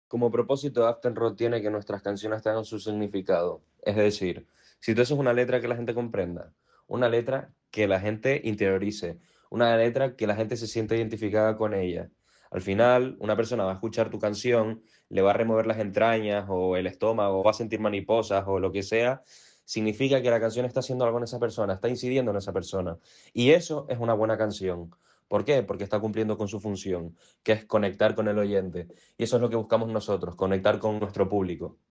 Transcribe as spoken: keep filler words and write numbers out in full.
Como propósito, Afterrock tiene que nuestras canciones tengan su significado. Es decir, si tú haces una letra que la gente comprenda, una letra que la gente interiorice, una letra que la gente se sienta identificada con ella. Al final, una persona va a escuchar tu canción, le va a remover las entrañas o el estómago, o va a sentir mariposas o lo que sea. Significa que la canción está haciendo algo en esa persona, está incidiendo en esa persona. Y eso es una buena canción. ¿Por qué? Porque está cumpliendo con su función, que es conectar con el oyente. Y eso es lo que buscamos nosotros, conectar con nuestro público.